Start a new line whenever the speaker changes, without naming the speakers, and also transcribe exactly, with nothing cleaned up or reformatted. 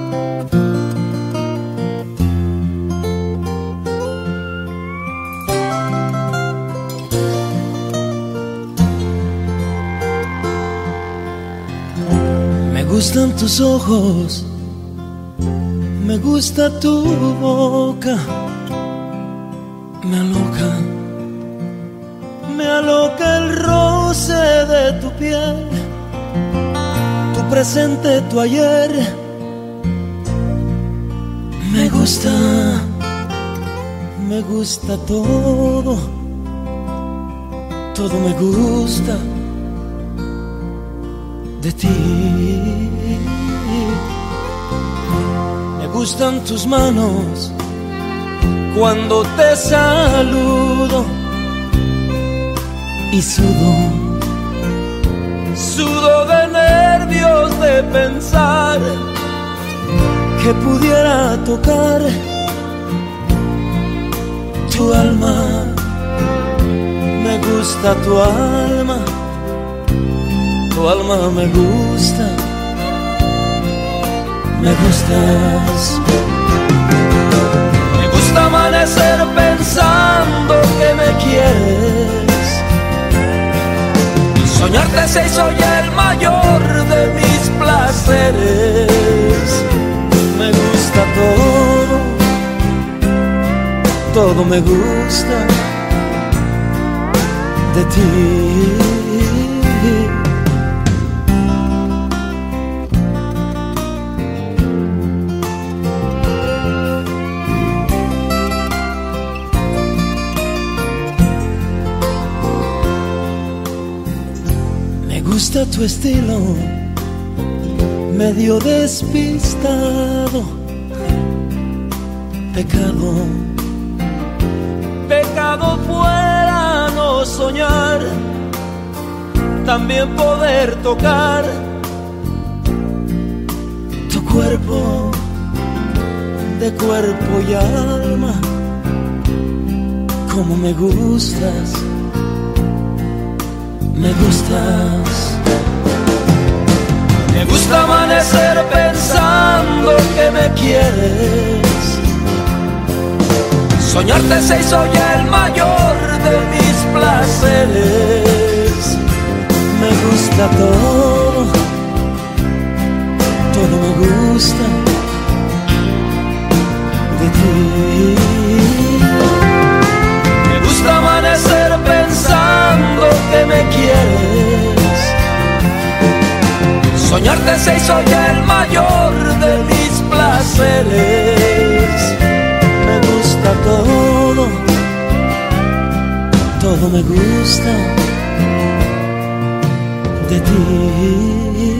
Me gustan tus ojos, me gusta tu boca, me aloca, me aloca el roce de tu piel, tu presente, tu ayer. Me gusta, me gusta todo, todo me gusta de ti. Me gustan tus manos cuando te saludo y sudo, sudo de nervios de pensar que pudiera tocar tu alma. Me gusta tu alma, tu alma me gusta, me gustas. Me gusta amanecer pensando que me quieres y soñarte se hizo ya el mayor de mis placeres. Me gusta todo, todo me gusta de ti. Me gusta tu estilo, medio despistado, pecado, pecado fuera no soñar, también poder tocar tu cuerpo, de cuerpo y alma, como me gustas, me gustas. Me gusta amanecer pensando que me quieres, soñarte se hizo ya el mayor de mis placeres. Me gusta todo, todo me gusta de ti. Me gusta amanecer pensando que me quieres, soñarte se hizo ya el mayor de mis placeres. Me gusta todo, todo me gusta de ti.